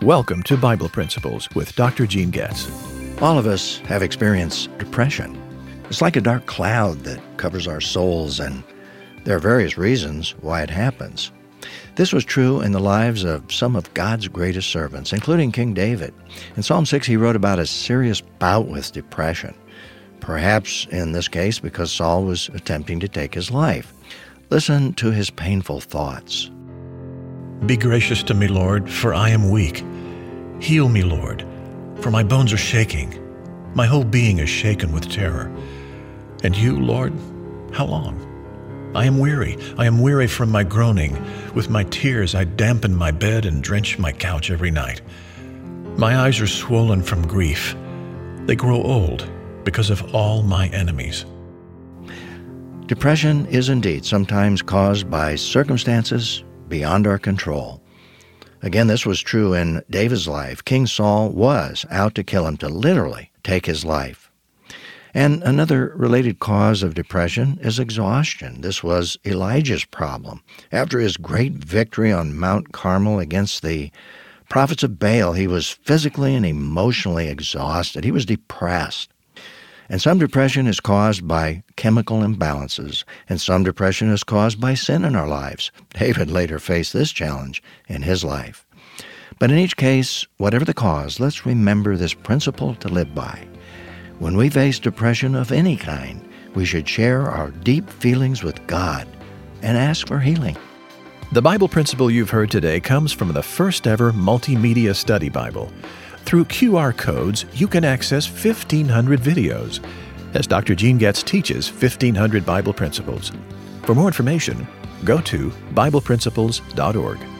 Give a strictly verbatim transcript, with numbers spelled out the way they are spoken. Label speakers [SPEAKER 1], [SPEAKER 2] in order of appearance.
[SPEAKER 1] Welcome to Bible Principles with Doctor Gene Getz.
[SPEAKER 2] All of us have experienced depression. It's like a dark cloud that covers our souls, and there are various reasons why it happens. This was true in the lives of some of God's greatest servants, including King David. In Psalm six, he wrote about a serious bout with depression, perhaps in this case because Saul was attempting to take his life. Listen to his painful thoughts.
[SPEAKER 3] Be gracious to me, Lord, for I am weak. Heal me, Lord, for my bones are shaking. My whole being is shaken with terror. And you, Lord, how long? I am weary. I am weary from my groaning. With my tears I dampen my bed and drench my couch every night. My eyes are swollen from grief. They grow old because of all my enemies.
[SPEAKER 2] Depression is indeed sometimes caused by circumstances beyond our control. Again, this was true in David's life. King Saul was out to kill him, to literally take his life. And another related cause of depression is exhaustion. This was Elijah's problem. After his great victory on Mount Carmel against the prophets of Baal, he was physically and emotionally exhausted. He was depressed. And some depression is caused by chemical imbalances, and some depression is caused by sin in our lives. David later faced this challenge in his life. But in each case, whatever the cause, let's remember this principle to live by. When we face depression of any kind, we should share our deep feelings with God and ask for healing.
[SPEAKER 1] The Bible principle you've heard today comes from the first ever multimedia study Bible. Through Q R codes, you can access fifteen hundred videos as Doctor Gene Getz teaches fifteen hundred Bible principles. For more information, go to Bible Principles dot org.